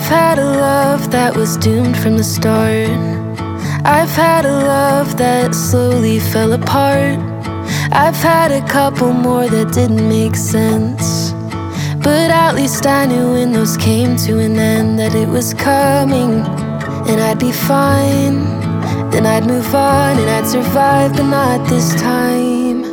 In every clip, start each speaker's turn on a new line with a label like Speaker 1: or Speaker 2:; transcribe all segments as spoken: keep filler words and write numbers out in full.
Speaker 1: I've had a love that was doomed from the start. I've had a love that slowly fell apart. I've had a couple more that didn't make sense, but at least I knew when those came to an end that it was coming, and I'd be fine. Then I'd move on and I'd survive, but not this time.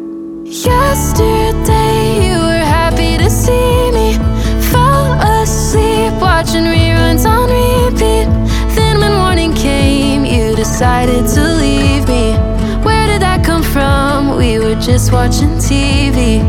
Speaker 1: Yesterday you were happy to see me, fell asleep watching reruns on repeat. Then when morning came, you decided to leave me. Where did that come from? We were just watching T V.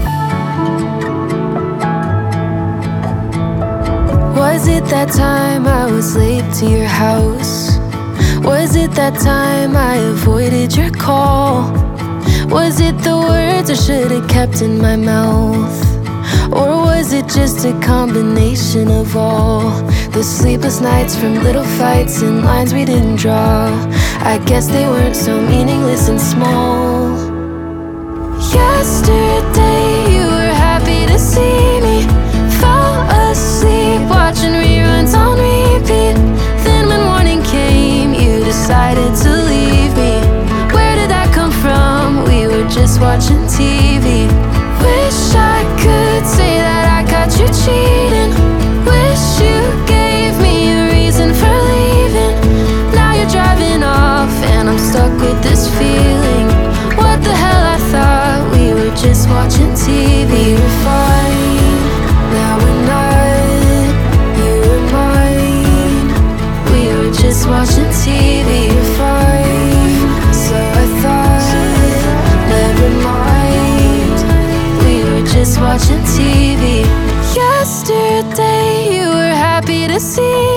Speaker 1: Was it that time I was late to your house? Was it that time I avoided your call? Was it the words I should have kept in my mouth? Or was it just a combination of all? The sleepless nights from little fights and lines we didn't draw. I guess they weren't so meaningless and small. Yesterday you were happy to see me, fell asleep watching reruns on repeat. Then when morning came, you decided to leave me. Where did that come from? We were just watching T V. Wish I could say that I caught you cheating. Wish you gave me a reason for leaving. Now you're driving off and I'm stuck with this feeling. What the hell, I thought we were just watching T V. We were fine, now we're not. You were mine, we were just watching T V. We're fine, so I thought. Never mind, we were just watching T V. Yesterday you were happy to see